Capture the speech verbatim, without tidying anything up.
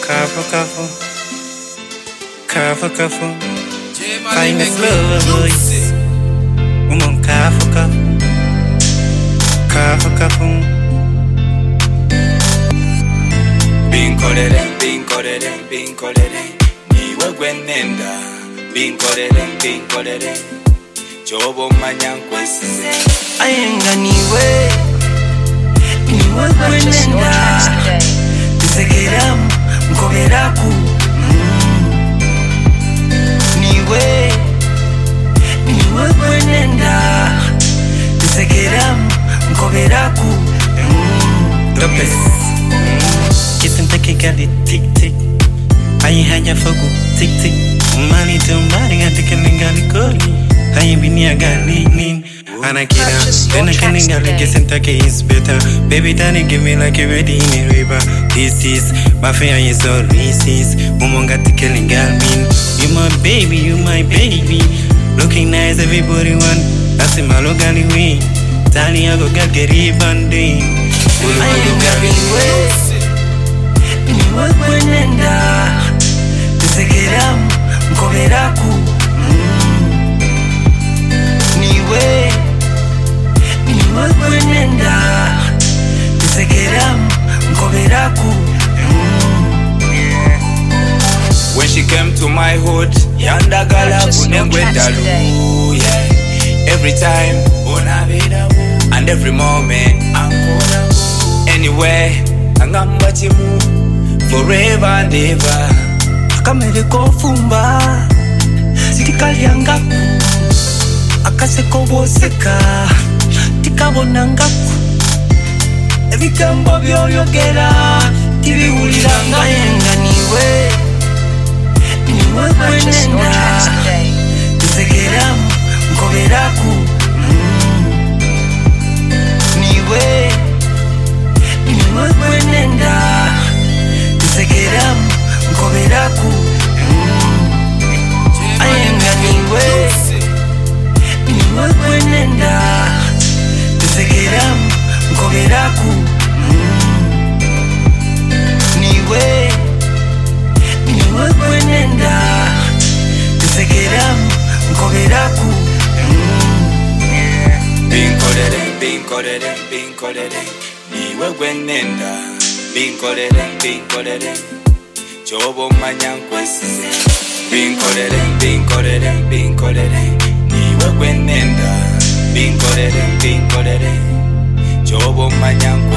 Careful, careful, careful, careful. Famous lovers. Woman, careful, careful, careful, careful. Binkolele, binkolele, binkolele. Niwe gwenenda. Binkolele, binkolele. Jobo manyankwesize. Ayenga niwe, niwe gwenenda. Tisekera mkoberaku. Niwe, niwe gwenenda. Tisekera mkoberaku. Lopez. Kisenta kikali tik tik. Ayi haja fogu tik tik. Mali tumbari ngati keningali koli. Ayi binia gali nin. Anakira, then I can get Santa is better. Baby Danny give me like a ready in a river. This is my fear is all racist. Umonga killing girl mean. You my baby, you my baby. Looking nice, everybody want. That's in my local way. Tani I go get geri banding. I am getting ways. You want wenenda. Tisekera mkoberaku. Niwe. Niwe gwenenda. Tisekera mkoberaku. When she came to my hood, yanda gala kunengwendalu. Yeah. Every time, and every moment, anywhere, angamba chimu, forever and ever. Akamere kofumba, sitikali yangaku. Akase koboseka, tikabona ngaku. Ebigambo byoyogera, tibiwulira ngayenga niwe. Niwe gwenenda. Tisekera mkoberaku. Niwe, niwe gwenenda. Tisekera mkoberaku. Ayenga niwe. Niwe gwenenda. Tisekera mkoberaku. Niwe, niwe gwenenda. Tisekera mkoberaku. Binkolele, binkolele, binkolele. Niwe gwenenda. Binkolele, binkolele. Jobo manyankwesize. Binkolele, binkolele, binkolele. Niwe gwenenda. Binkolele, binkolele. Jobo manyankwesize.